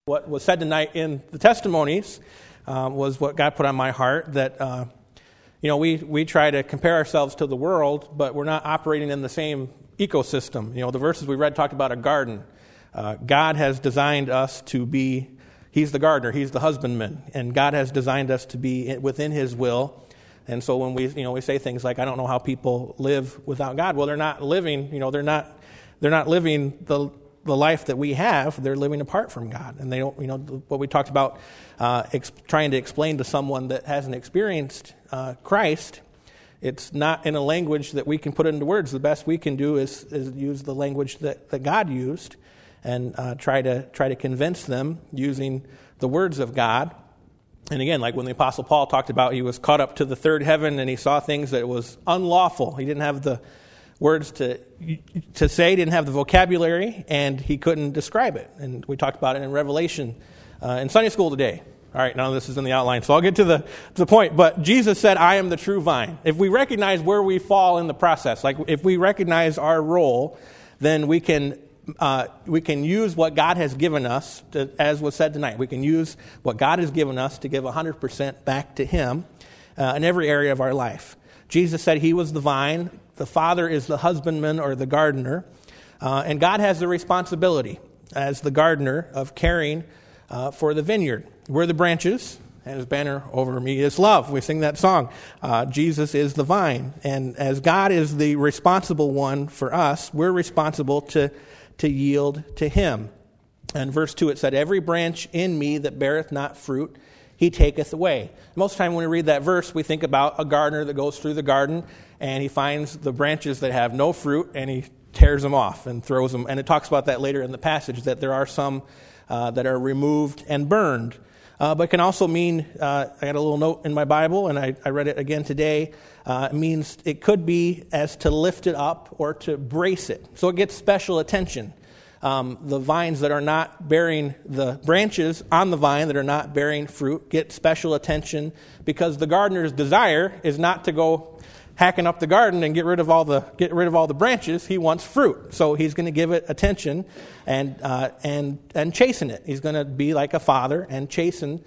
What was said tonight in the testimonies was what God put on my heart, that we try to compare ourselves to the world, but we're not operating in the same ecosystem. The verses we read talked about a garden. God has designed us to be, He's the gardener, He's the husbandman, and God has designed us to be within His will. And so when we say things like, I don't know how people live without God, well, they're not living, they're not living the life that we have. They're living apart from God. And they don't, what we talked about, trying to explain to someone that hasn't experienced Christ, it's not in a language that we can put into words. The best we can do is use the language that God used, and try to convince them using the words of God. And again, like when the Apostle Paul talked about, he was caught up to the third heaven and he saw things that was unlawful. He didn't have the words to say, didn't have the vocabulary, and he couldn't describe it. And we talked about it in Revelation in Sunday school today. All right, now this is in the outline, so I'll get to the point. But Jesus said, I am the true vine. If we recognize where we fall in the process, like if we recognize our role, then we can use what God has given us, as was said tonight. We can use what God has given us to give 100% back to Him in every area of our life. Jesus said He was the vine. The Father is the husbandman or the gardener. And God has the responsibility as the gardener of caring for the vineyard. We're the branches, and His banner over me is love. We sing that song. Jesus is the vine. And as God is the responsible one for us, we're responsible to yield to Him. And verse 2, it said, every branch in me that beareth not fruit, He taketh away. Most of the time when we read that verse, we think about a gardener that goes through the garden and he finds the branches that have no fruit and he tears them off and throws them. And it talks about that later in the passage, that there are some that are removed and burned. But it can also mean, I got a little note in my Bible and I read it again today, it means it could be as to lift it up or to brace it. So it gets special attention. The vines that are not bearing, the branches on the vine that are not bearing fruit get special attention, because the gardener's desire is not to go hacking up the garden and get rid of all the branches. He wants fruit, so he's going to give it attention and chasten it. He's going to be like a father and chasten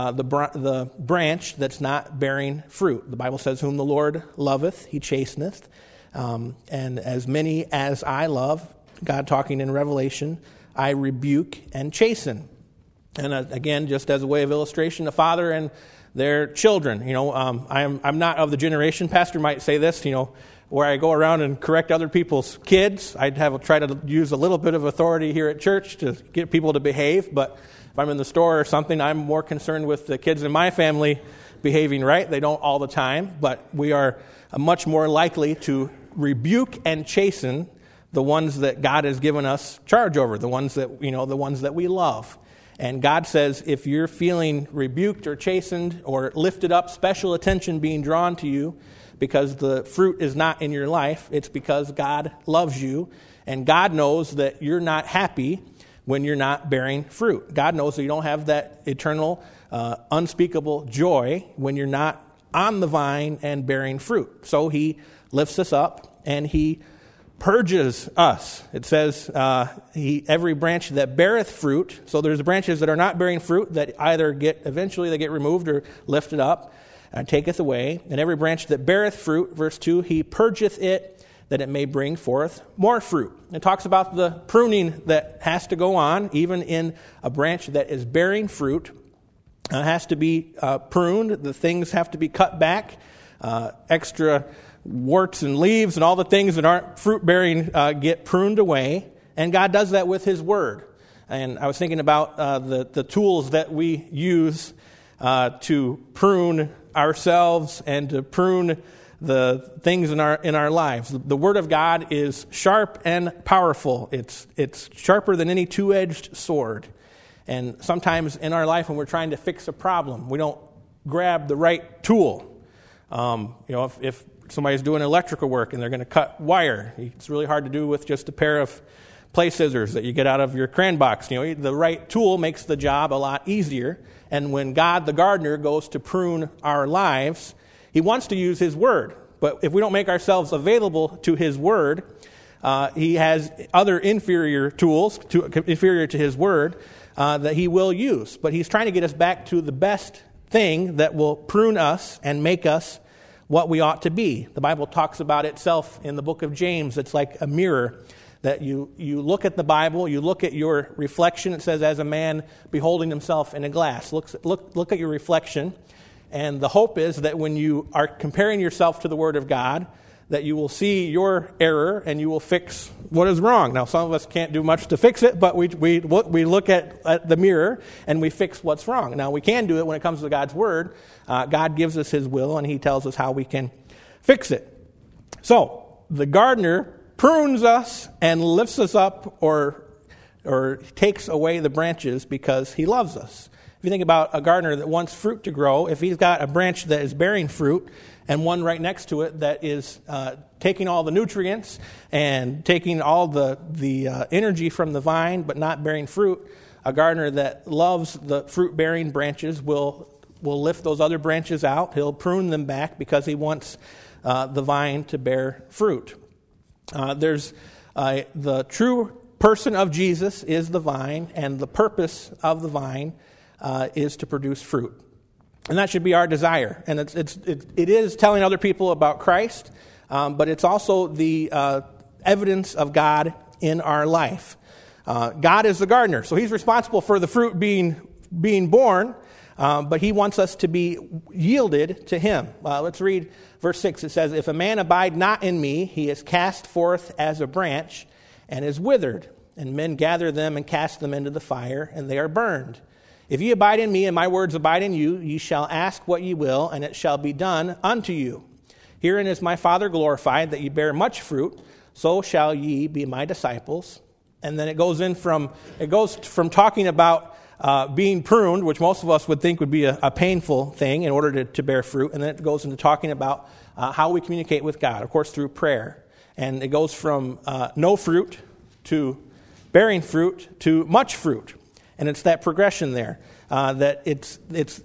the branch that's not bearing fruit. The Bible says, "Whom the Lord loveth, He chasteneth," and as many as I love. God talking in Revelation, I rebuke and chasten. And again, just as a way of illustration, a father and their children. I'm not of the generation, Pastor might say this, where I go around and correct other people's kids. I'd try to use a little bit of authority here at church to get people to behave. But if I'm in the store or something, I'm more concerned with the kids in my family behaving right. They don't all the time, but we are much more likely to rebuke and chasten the ones that God has given us charge over, the ones that we love. And God says, if you're feeling rebuked or chastened or lifted up, special attention being drawn to you because the fruit is not in your life, it's because God loves you, and God knows that you're not happy when you're not bearing fruit. God knows that you don't have that eternal, unspeakable joy when you're not on the vine and bearing fruit. So He lifts us up and He purges us. It says, every branch that beareth fruit. So there's branches that are not bearing fruit that either eventually they get removed or lifted up and taketh away. And every branch that beareth fruit, verse 2, He purgeth it that it may bring forth more fruit. It talks about the pruning that has to go on, even in a branch that is bearing fruit. It has to be pruned. The things have to be cut back. Extra warts and leaves and all the things that aren't fruit-bearing get pruned away. And God does that with His Word. And I was thinking about the tools that we use to prune ourselves and to prune the things in our lives. The Word of God is sharp and powerful. It's sharper than any two-edged sword. And sometimes in our life when we're trying to fix a problem, we don't grab the right tool. If somebody's doing electrical work and they're going to cut wire, it's really hard to do with just a pair of play scissors that you get out of your crayon box. The right tool makes the job a lot easier. And when God, the gardener, goes to prune our lives, He wants to use His Word. But if we don't make ourselves available to His Word, He has other inferior tools, inferior to His Word, that he will use. But he's trying to get us back to the best thing that will prune us and make us what we ought to be. The Bible talks about itself in the book of James. It's like a mirror that you look at the Bible, you look at your reflection. It says, as a man beholding himself in a glass. Look at your reflection. And the hope is that when you are comparing yourself to the Word of God, that you will see your error and you will fix what is wrong. Now, some of us can't do much to fix it, but we look at the mirror and we fix what's wrong. Now, we can do it when it comes to God's Word. God gives us His will, and He tells us how we can fix it. So, the gardener prunes us and lifts us up or takes away the branches because He loves us. If you think about a gardener that wants fruit to grow, if he's got a branch that is bearing fruit and one right next to it that is taking all the nutrients and taking all the energy from the vine but not bearing fruit, a gardener that loves the fruit-bearing branches will lift those other branches out. He'll prune them back because he wants the vine to bear fruit. There's the true person of Jesus is the vine, and the purpose of the vine is to produce fruit. And that should be our desire. And it is telling other people about Christ, but it's also the evidence of God in our life. God is the gardener, so He's responsible for the fruit being born, but He wants us to be yielded to Him. Let's read verse 6. It says, if a man abide not in me, he is cast forth as a branch and is withered, and men gather them and cast them into the fire, and they are burned. If ye abide in me, and my words abide in you, ye shall ask what ye will, and it shall be done unto you. Herein is my Father glorified, that ye bear much fruit, so shall ye be my disciples. And then it goes from talking about being pruned, which most of us would think would be a painful thing in order to bear fruit, and then it goes into talking about how we communicate with God, of course, through prayer. And it goes from no fruit to bearing fruit to much fruit. And it's that progression there, that it's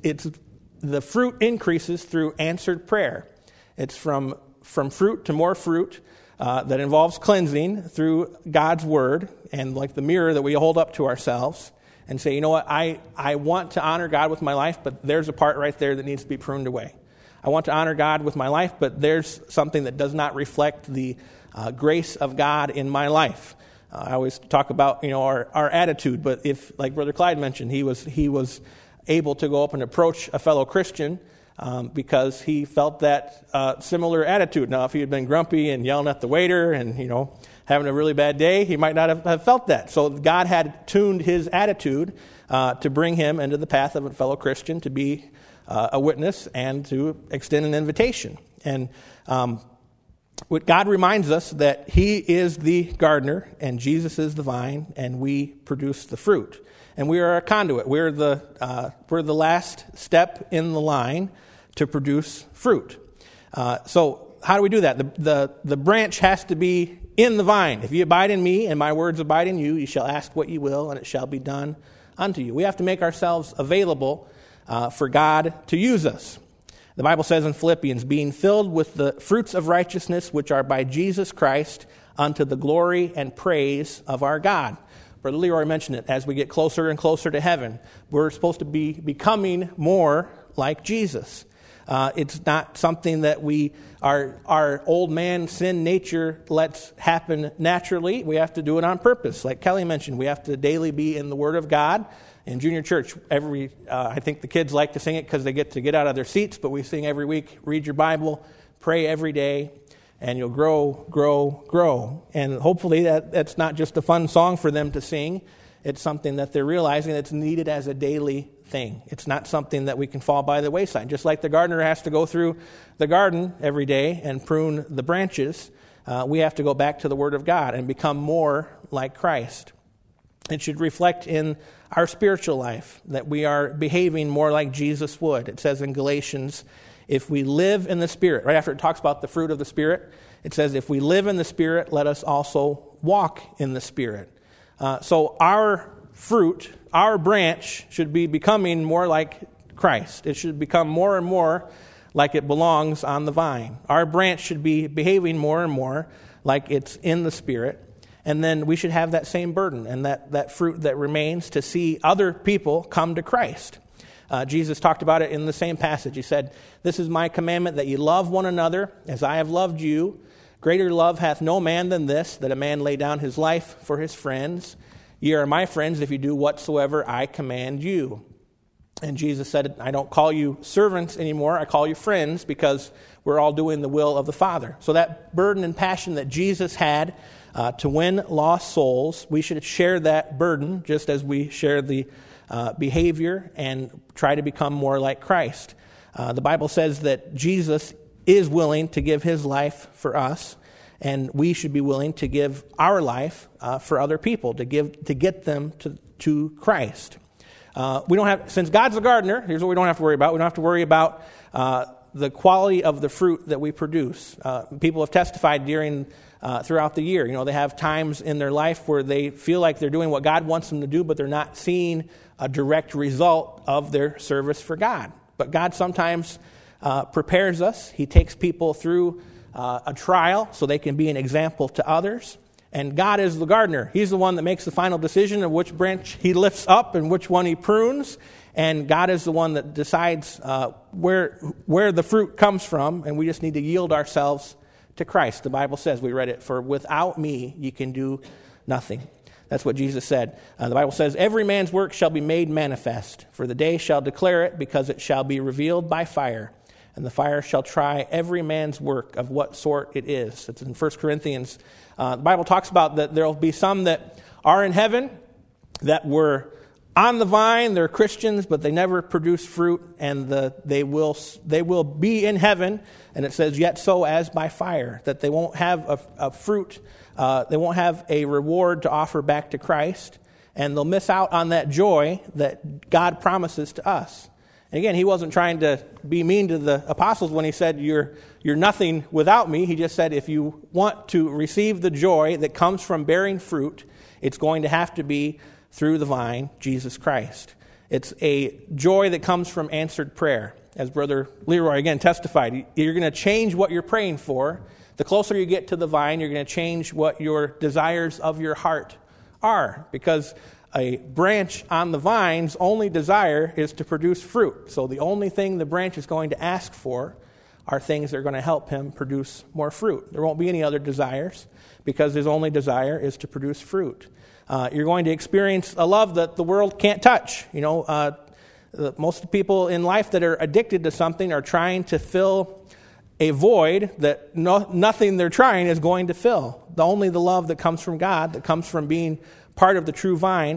the fruit increases through answered prayer. It's from fruit to more fruit that involves cleansing through God's Word, and like the mirror that we hold up to ourselves and say, you know what, I want to honor God with my life, but there's a part right there that needs to be pruned away. I want to honor God with my life, but there's something that does not reflect the grace of God in my life. I always talk about, our attitude, but if, like Brother Clyde mentioned, he was able to go up and approach a fellow Christian because he felt that similar attitude. Now, if he had been grumpy and yelling at the waiter and, having a really bad day, he might not have felt that. So God had tuned his attitude to bring him into the path of a fellow Christian, to be a witness and to extend an invitation. And what God reminds us that He is the gardener and Jesus is the vine, and we produce the fruit. And we are a conduit. We're the last step in the line to produce fruit. So how do we do that? The branch has to be in the vine. If you abide in me and my words abide in you, you shall ask what you will, and it shall be done unto you. We have to make ourselves available for God to use us. The Bible says in Philippians, being filled with the fruits of righteousness which are by Jesus Christ unto the glory and praise of our God. Brother Leroy mentioned it. As we get closer and closer to heaven, we're supposed to be becoming more like Jesus. It's not something that our old man sin nature lets happen naturally. We have to do it on purpose. Like Kelly mentioned, we have to daily be in the Word of God. In junior church, I think the kids like to sing it because they get to get out of their seats, but we sing every week, read your Bible, pray every day, and you'll grow, grow, grow. And hopefully that's not just a fun song for them to sing. It's something that they're realizing that's needed as a daily thing. It's not something that we can fall by the wayside. Just like the gardener has to go through the garden every day and prune the branches, we have to go back to the Word of God and become more like Christ. It should reflect in our spiritual life that we are behaving more like Jesus would. It says in Galatians, if we live in the Spirit, right after it talks about the fruit of the Spirit, it says, if we live in the Spirit, let us also walk in the Spirit. So our fruit, our branch, should be becoming more like Christ. It should become more and more like it belongs on the vine. Our branch should be behaving more and more like it's in the Spirit. And then we should have that same burden and that fruit that remains to see other people come to Christ. Jesus talked about it in the same passage. He said, "This is my commandment, that ye love one another as I have loved you. Greater love hath no man than this, that a man lay down his life for his friends. Ye are my friends if you do whatsoever I command you." And Jesus said, "I don't call you servants anymore. I call you friends, because we're all doing the will of the Father." So that burden and passion that Jesus had to win lost souls, we should share that burden just as we share the behavior and try to become more like Christ. The Bible says that Jesus is willing to give his life for us, and we should be willing to give our life for other people, to get them to Christ. We don't have, since God's the gardener, here's what we don't have to worry about. We don't have to worry about the quality of the fruit that we produce. People have testified throughout the year. They have times in their life where they feel like they're doing what God wants them to do, but they're not seeing a direct result of their service for God. But God sometimes prepares us. He takes people through a trial so they can be an example to others. And God is the gardener. He's the one that makes the final decision of which branch he lifts up and which one he prunes. And God is the one that decides where the fruit comes from, and we just need to yield ourselves to Christ. The Bible says, we read it, "For without me ye can do nothing." That's what Jesus said. The Bible says, "Every man's work shall be made manifest, for the day shall declare it, because it shall be revealed by fire. And the fire shall try every man's work of what sort it is." It's in 1 Corinthians. The Bible talks about that there will be some that are in heaven that were on the vine, they're Christians, but they never produce fruit, and they will be in heaven, and it says, "Yet so as by fire," that they won't have a fruit, they won't have a reward to offer back to Christ, and they'll miss out on that joy that God promises to us. And again, he wasn't trying to be mean to the apostles when he said, you're nothing without me. He just said, if you want to receive the joy that comes from bearing fruit, it's going to have to be through the vine, Jesus Christ. It's a joy that comes from answered prayer. As Brother Leroy again testified, you're going to change what you're praying for. The closer you get to the vine, you're going to change what your desires of your heart are, because a branch on the vine's only desire is to produce fruit. So the only thing the branch is going to ask for are things that are going to help him produce more fruit. There won't be any other desires, because his only desire is to produce fruit. You're going to experience a love that the world can't touch. Most of the people in life that are addicted to something are trying to fill a void that nothing they're trying is going to fill. Only the love that comes from God, that comes from being part of the true vine,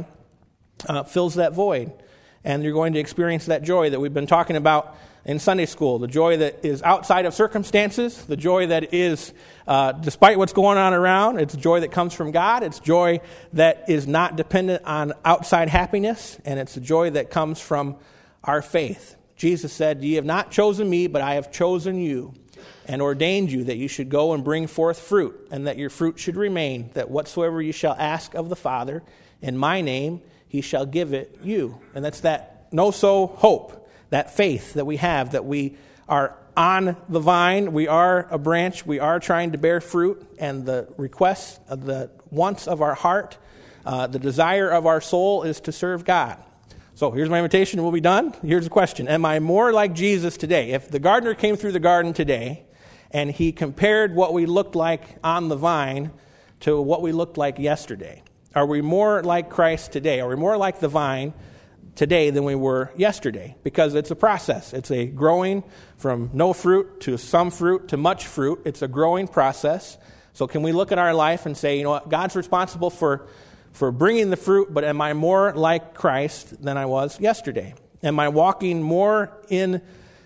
fills that void. And you're going to experience that joy that we've been talking about in Sunday school, the joy that is outside of circumstances, the joy that is despite what's going on around. It's joy that comes from God. It's joy that is not dependent on outside happiness, and it's a joy that comes from our faith. Jesus said, "Ye have not chosen me, but I have chosen you and ordained you that you should go and bring forth fruit, and that your fruit should remain, that whatsoever you shall ask of the Father in my name, he shall give it you." And that's that no-so hope, that faith that we have, that we are on the vine, we are a branch, we are trying to bear fruit, and the requests, the wants of our heart, the desire of our soul is to serve God. So here's my invitation, and we'll be done. Here's the question. Am I more like Jesus today? If the gardener came through the garden today, and he compared what we looked like on the vine to what we looked like yesterday, are we more like Christ today? Are we more like the vine today than we were yesterday? Because it's a process. It's a growing from no fruit to some fruit to much fruit. It's a growing process. So can we look at our life and say, what, God's responsible for bringing the fruit, but am I more like Christ than I was yesterday? Am I walking more in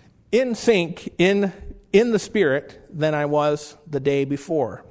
sync, in the Spirit than I was the day before?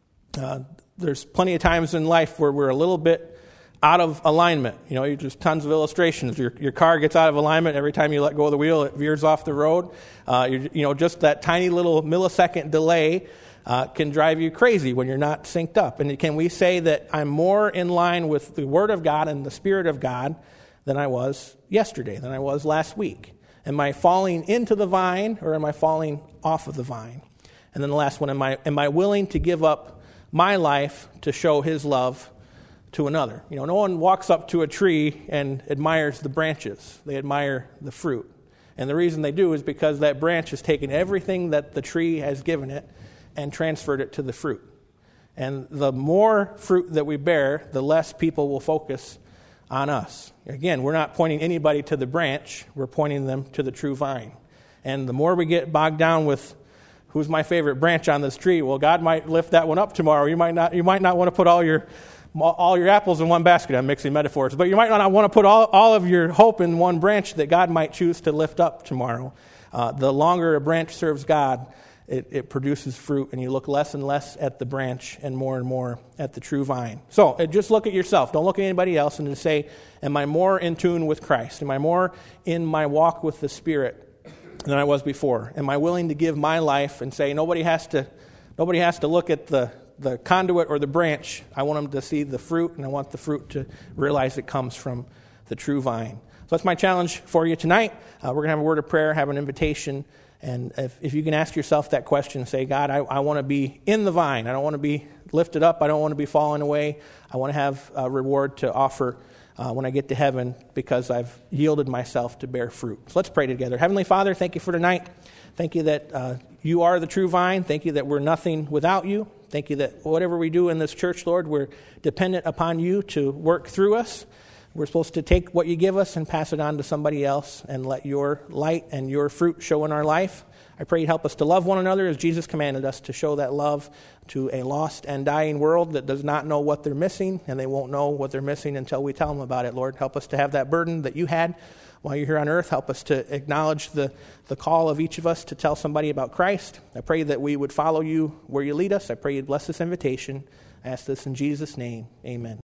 There's plenty of times in life where we're a little bit out of alignment. There's tons of illustrations. Your car gets out of alignment every time you let go of the wheel. It veers off the road. Just that tiny little millisecond delay can drive you crazy when you're not synced up. And can we say that I'm more in line with the Word of God and the Spirit of God than I was yesterday, than I was last week? Am I falling into the vine, or am I falling off of the vine? And then the last one, am I willing to give up my life to show his love to another. You know, no one walks up to a tree and admires the branches. They admire the fruit. And the reason they do is because that branch has taken everything that the tree has given it and transferred it to the fruit. And the more fruit that we bear, the less people will focus on us. Again, we're not pointing anybody to the branch. We're pointing them to the true vine. And the more we get bogged down with who's my favorite branch on this tree, well, God might lift that one up tomorrow. You might not want to put all your apples in one basket. I'm mixing metaphors. But you might not want to put all of your hope in one branch that God might choose to lift up tomorrow. The longer a branch serves God, it produces fruit, and you look less and less at the branch and more at the true vine. So just look at yourself. Don't look at anybody else, and just say, am I more in tune with Christ? Am I more in my walk with the Spirit than I was before? Am I willing to give my life and say, nobody has to look at the conduit or the branch. I want them to see the fruit, and I want the fruit to realize it comes from the true vine. So that's my challenge for you tonight. We're going to have a word of prayer, have an invitation, and if you can ask yourself that question, say, God, I want to be in the vine. I don't want to be lifted up. I don't want to be falling away. I want to have a reward to offer when I get to heaven because I've yielded myself to bear fruit. So let's pray together. Heavenly Father, thank you for tonight. Thank you that you are the true vine. Thank you that we're nothing without you. Thank you that whatever we do in this church, Lord, we're dependent upon you to work through us. We're supposed to take what you give us and pass it on to somebody else and let your light and your fruit show in our life. I pray you help us to love one another as Jesus commanded us to show that love to a lost and dying world that does not know what they're missing, and they won't know what they're missing until we tell them about it, Lord. Help us to have that burden that you had while you're here on earth. Help us to acknowledge the call of each of us to tell somebody about Christ. I pray that we would follow you where you lead us. I pray you'd bless this invitation. I ask this in Jesus' name. Amen.